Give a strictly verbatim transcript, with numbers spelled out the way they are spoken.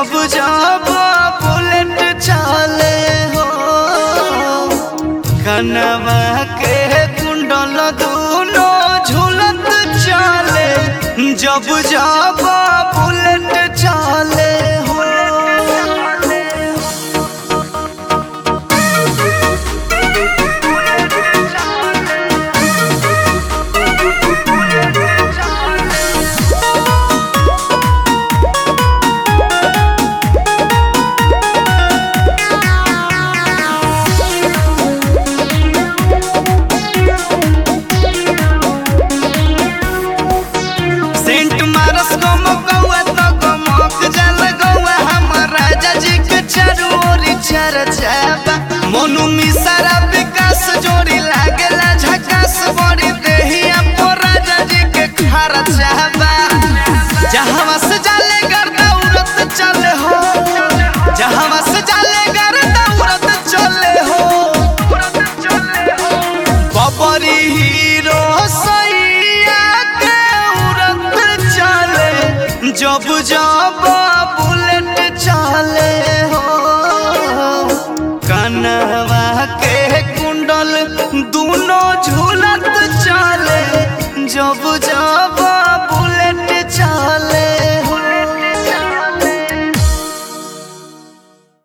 जब जब बुलेट चले हो कनवा के कुंडल दूनो झूलत चले जब जब बुलेट चले हो। सेंट मारस गम गौआ तो गमक जल गौआ हमर राजा जी के चारू ओरी चरचाबा मोनू मिसारा विकास जोड़ी लागेला झकास बड़ी देहिया पर राजा जी के खरचाबा जहां से जाले गर्दा उड़त चले हो जहां से जाले गर्दा उड़त चले हो बबरी हीरो सैया के उड़त चले जब जब बुलेट चले।